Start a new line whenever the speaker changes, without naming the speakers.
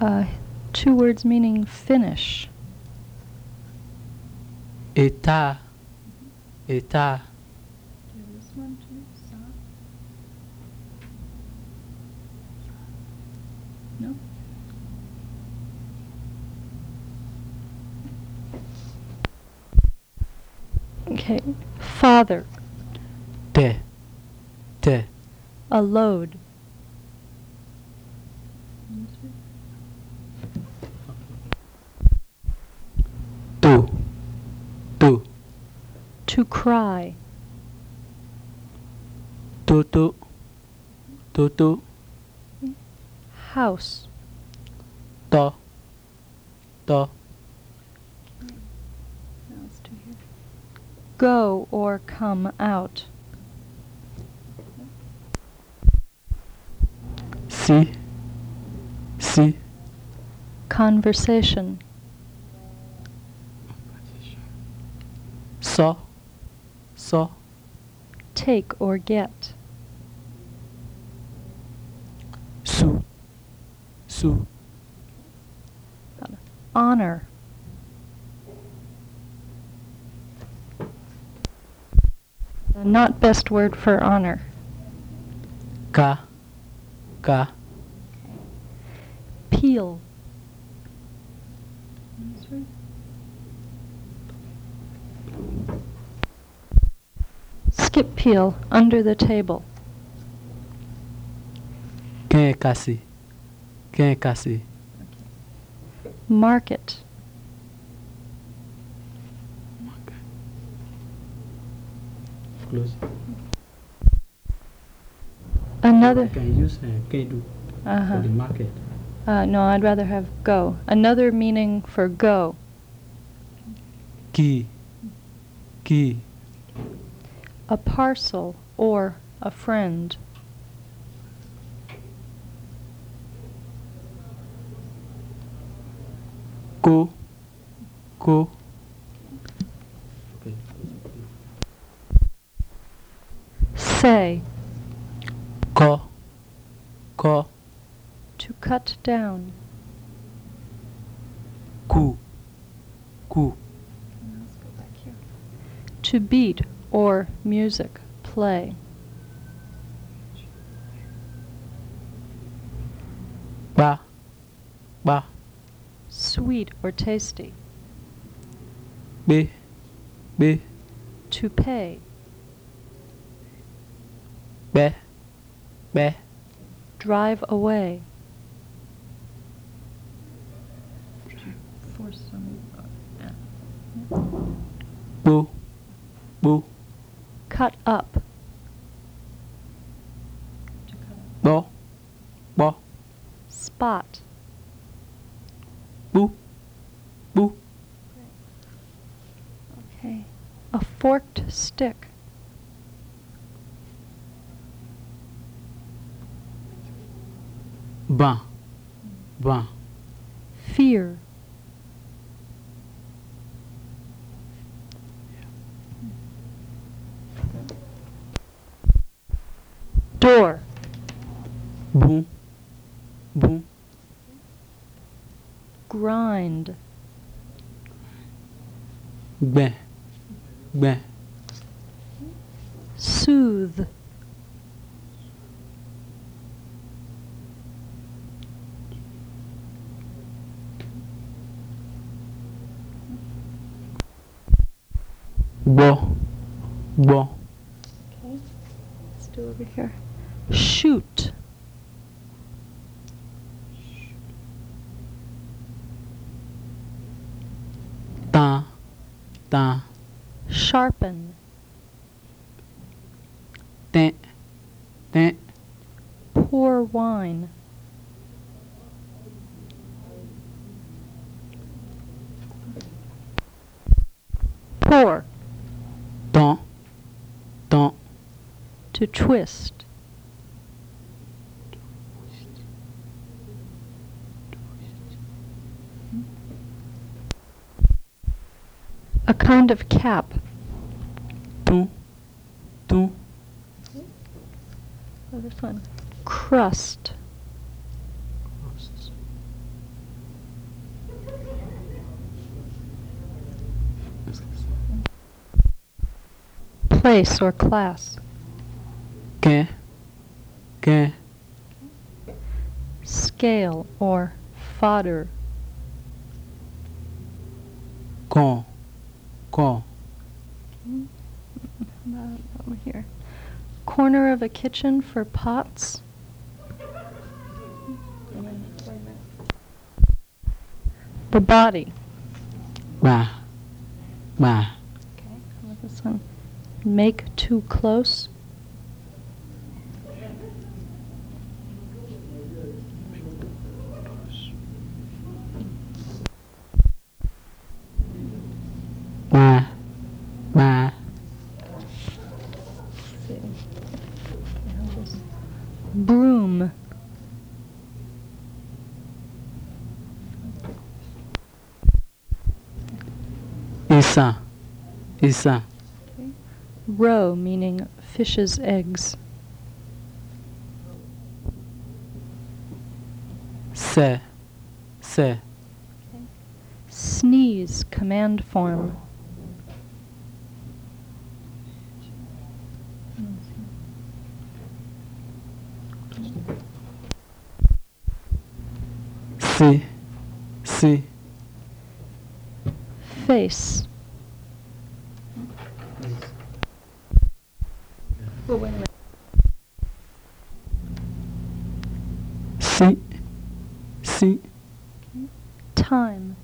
Two words meaning finish.
État. État.
Do you have this one too? Sa? No? Okay. Father.
Te. Te.
A load.
Tu. Tu.
To cry.
Tutu. Tutu.
House.
To. To.
Go or come out.
Si. Si.
Conversation.
So. So.
Take or get.
Su. Su.
Honor. Not best word for honor.
Ka. Ka.
Peel. Skip peel under the table.
Quem é Cassi? Quem é Cassi?
Market.
Close.
Another.
Can use can do for the market.
No, I'd rather have go. Another meaning for go.
Ki. Ki.
A parcel or a friend.
Ko. Ko. Okay.
Say.
Ko. Ko.
To cut down.
Ku. Ku.
To beat or music, play.
Ba. Ba.
Sweet or tasty.
Be. Be.
To pay.
Be. Be.
Drive away.
Bu. Bu.
Cut up.
Bo. Bo.
Spot.
Bu. Bu.
Okay. A forked stick.
Ban. Ban.
Fear. Door.
Bum. Bum.
Grind.
Gbẹ. Gbẹ.
Soothe.
Gbọ. Gbọ.
Okay. Let's do over here. Shoot.
Tan. Tan.
Sharpen.
Ten. Ten.
Pour wine. Pour.
Ton. Ton.
To twist. A kind of cap.
Tu. Tu.
Oh, this one. Crust. Place or class.
Quem? Quem?
Scale or fodder.
Com. Com.
Over here. Corner of a kitchen for pots. The body.
Ba. Ba.
Okay, how about this one? Make too close.
Ba. Ba.
Let's see. How this- Broom.
Isso. Isso.
Okay. Roe, meaning fish's eggs.
Se. Se.
Okay. Sneeze, command form.
Si. Si.
Face. Oh, wait a minute.
Si. Si.
Time.